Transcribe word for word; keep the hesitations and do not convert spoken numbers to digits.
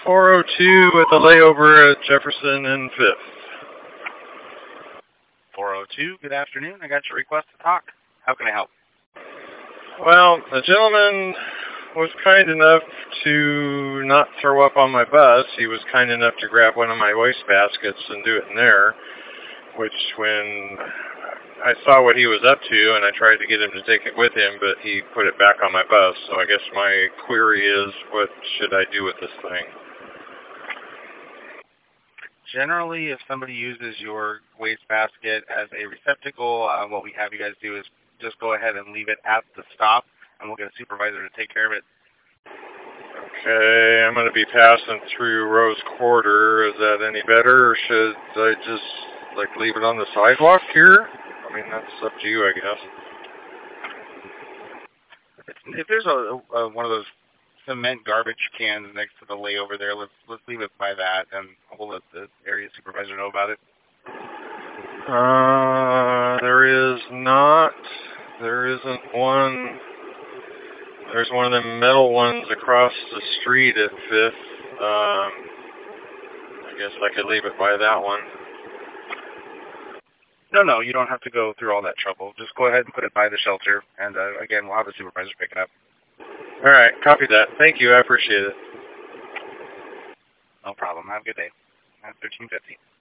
four oh two with a layover at Jefferson and Fifth. four oh two, good afternoon. I got your request to talk. How can I help? Well, the gentleman was kind enough to not throw up on my bus. He was kind enough to grab one of my waste baskets and do it in there, which when I saw what he was up to, and I tried to get him to take it with him, but he put it back on my bus. So I guess my query is, what should I do with this thing? Generally, if somebody uses your waste basket as a receptacle, uh, what we have you guys do is just go ahead and leave it at the stop, and we'll get a supervisor to take care of it. Okay, I'm going to be passing through Rose Quarter. Is that any better, or should I just, like, leave it on the sidewalk here? I mean, that's up to you, I guess. If there's a, a one of those cement garbage cans next to the layover there, let's let's leave it by that, and we'll let the area supervisor know about it. Uh, there is not. There isn't one. There's one of them metal ones across the street at Fifth. Um, I guess I could leave it by that one. No, no, you don't have to go through all that trouble. Just go ahead and put it by the shelter, and uh, again, we'll have the supervisor pick it up. All right, copy that. Thank you. I appreciate it. No problem. Have a good day. thirteen fifty.